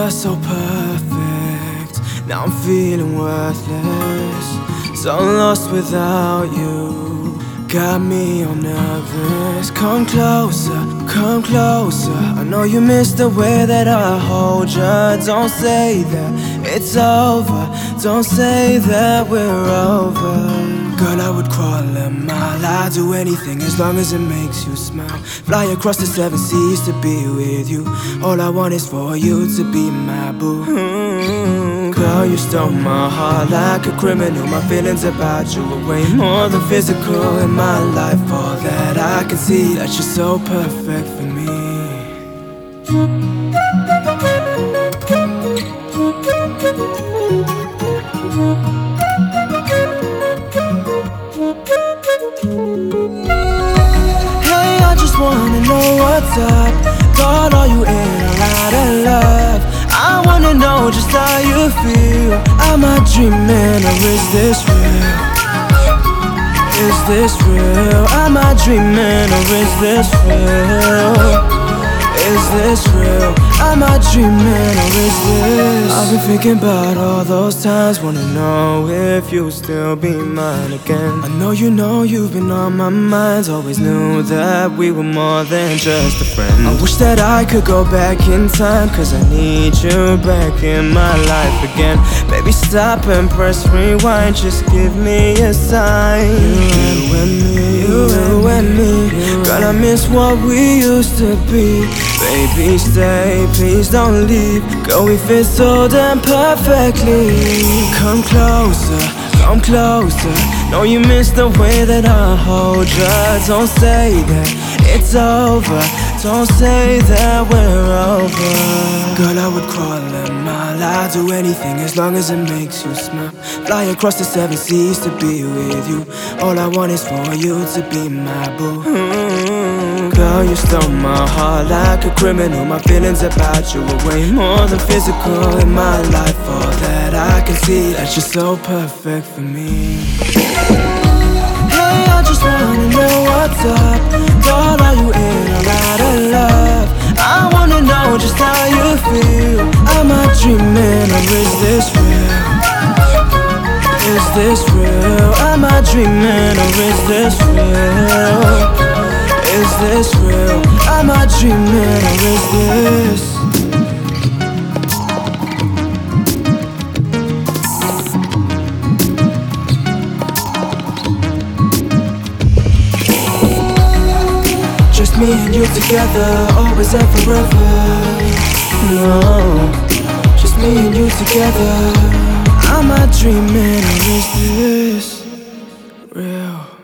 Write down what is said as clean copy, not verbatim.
not so perfect. Now I'm feeling worthless, so lost without you. Got me all nervous. Come closer, come closer. I know you miss the way that I hold you. Don't say that it's over, don't say that we're over. Girl, I would crawl a mile, I'd do anything as long as it makes you smile. Fly across the 7 seas to be with you. All I want is for you to be my boo. Girl, you stole my heart like a criminal. My feelings about you are way more than physical. In my life, all that I can see, that you're so perfect for me. Hey, I just wanna know what's up. God, are you in or out of love? I wanna know just how you feel. Am I dreaming or is this real? Is this real? Am I dreaming or is this real? Is this real? Am I dreaming or is this? I've been thinking about all those times, wanna know if you'll still be mine again. I know you've been on my mind. Always knew that we were more than just a friend. I wish that I could go back in time, cause I need you back in my life again. Baby, stop and press rewind, just give me a sign. You and me, you and me. Girl, I miss what we used to be. Baby, stay, please don't leave. Girl, we fit so damn perfectly. Come closer, come closer. Know you miss the way that I hold you. Don't say that it's over, don't say that we're over. Girl, I would crawl a mile, I'd do anything as long as it makes you smile. Fly across the 7 seas to be with you. All I want is for you to be my boo. Girl, you stole my heart like a criminal. My feelings about you are way more than physical. In my life, all that I can see, that you're so perfect for me. Hey, I just wanna know what's up. God, are you in or out of love? I wanna know just how you feel. Am I dreaming or is this real? Is this real? Am I dreaming or is this real? Is this real? Am I dreaming or is this? Just me and you together, always and forever. No, just me and you together. Am I dreaming or is this real?